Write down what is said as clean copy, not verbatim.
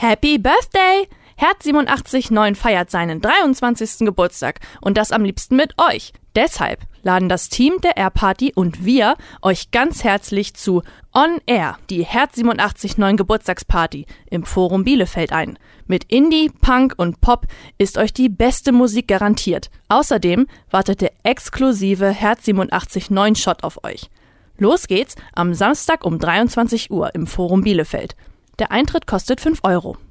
Happy Birthday! Herz 879 feiert seinen 23. Geburtstag und das am liebsten mit euch. Deshalb laden das Team der Air-Party und wir euch ganz herzlich zu On Air, die Herz 879 Geburtstagsparty im Forum Bielefeld ein. Mit Indie, Punk und Pop ist euch die beste Musik garantiert. Außerdem wartet der exklusive Herz 879 Shot auf euch. Los geht's am Samstag um 23 Uhr im Forum Bielefeld. Der Eintritt kostet 5 Euro.